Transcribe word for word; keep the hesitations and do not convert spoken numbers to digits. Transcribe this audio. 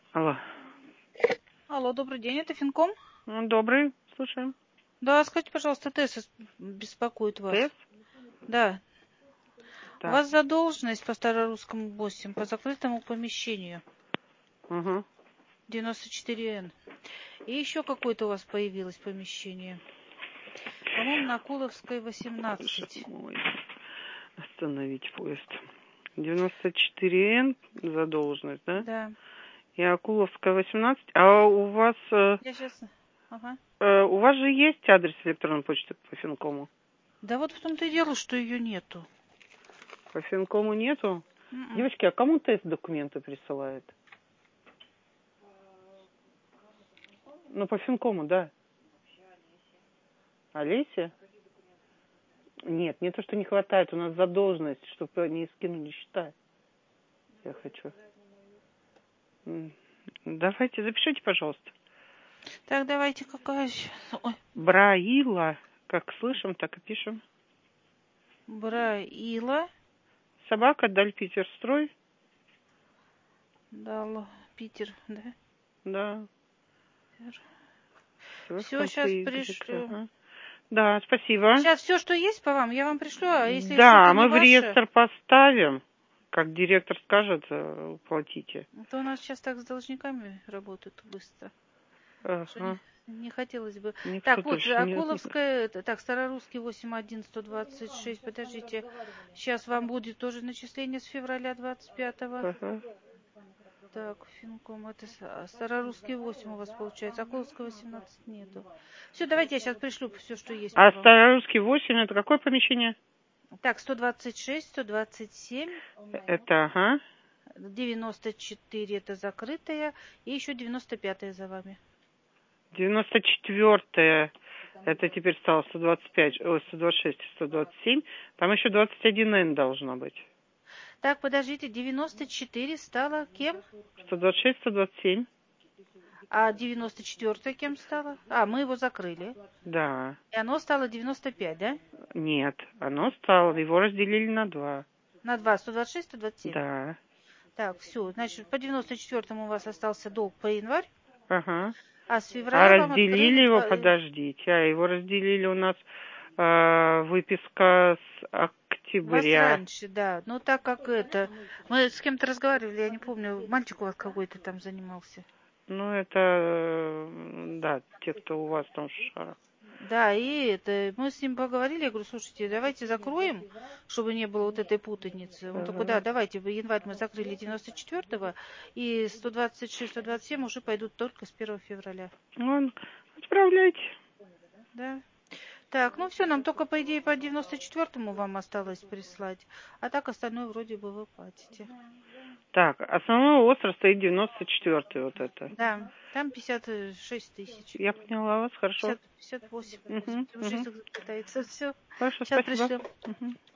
Алло. Алло, добрый день, это Финком? Ну, добрый, слушаем. Да, скажите, пожалуйста, ТЭС беспокоит вас. ТЭС? Да. У Так. вас задолженность по Старорусскому восемь по закрытому помещению. Угу. девяносто четыре эн. И еще какое-то у вас появилось помещение. По-моему, на Куловской восемнадцать. Ой. Остановить поезд. девяносто четыре эн задолженность, да? Да. И Акуловская восемнадцать. А у вас... Э, Я сейчас... Ага. э, у вас же есть адрес электронной почты по Финкому? Да вот в том-то и дело, что ее нету. По Финкому нету? М-м. Девочки, а кому тест документы присылает? Ну, по Финкому, да. Олеся? Нет, не то, что не хватает, у нас задолженность, чтобы не скинули счета. Я хочу. М, Давайте, запишите, пожалуйста. Так, давайте какая сейчас... Ой. Браила. Как слышим, так и пишем. Браила. Собака, Даль Питерстрой. Дал Питер, да? Да. Все, сейчас пришлю. Ага. Да, спасибо. Сейчас все, что есть по вам, я вам пришлю, а если Да, что-то не мы в ваше, реестр поставим. Как директор скажет, э, платите. то у нас сейчас так с должниками работают быстро. Что Ага. не, не хотелось бы. Никто Так, вот, дальше не... Акуловская, это, так, Старорусский восемь один сто двадцать шесть, подождите. Сейчас вам будет тоже начисление с февраля двадцать пятого. Ага. Так, Финком, это с- Старорусский восемь у вас получается, Акуловская восемнадцать нету. Все, давайте я сейчас пришлю все, что есть по А вам. Старорусский восемь, это какое помещение? Так, сто двадцать шесть, сто двадцать семь. Это, ага. девяносто четыре это закрытая. И еще девяносто пятая за вами. девяносто четвёртое. Это теперь стало сто двадцать пять, ой, сто двадцать шесть, сто двадцать семь. Там еще двадцать один эн должно быть. Так, подождите, девяносто четыре стало кем? сто двадцать шесть, сто двадцать семь. А девяносто четыре кем стало? А, мы его закрыли. Да. И оно стало девяносто пять, да? Нет, оно стало, его разделили на два. На два, сто двадцать шесть, сто двадцать семь. Да. Так, все. Значит, по девяносто четвёртому у вас остался долг по январь, Ага. а с А февраля вам разделили открыли его, два... э, подождите, а его разделили у нас э, выписка с Вас октября. раньше, да. Ну, так как это... Мы с кем-то разговаривали, я не помню, мальчик у вас какой-то там занимался. Ну, это, э, да, те, кто у вас там в Шарах. Да, и это, мы с ним поговорили, я говорю, слушайте, давайте закроем, чтобы не было вот этой путаницы. Он такой, да, Ага. давайте, в январь мы закрыли девяносто четвёртого, и сто двадцать шесть, сто двадцать семь уже пойдут только с первого февраля. Ну, отправляйте. Да. Так, ну все, нам только, по идее, по девяносто четвёртому вам осталось прислать, а так остальное вроде бы вы платите. Так, основной остров стоит девяносто четвёртый вот это. Да, там пятьдесят шесть тысяч. Я поняла вас, хорошо. пятьдесят, пятьдесят восемь. Угу, Господи, уже угу. язык заплетается. Все, Хорошо, сейчас спасибо. пришлем. Угу.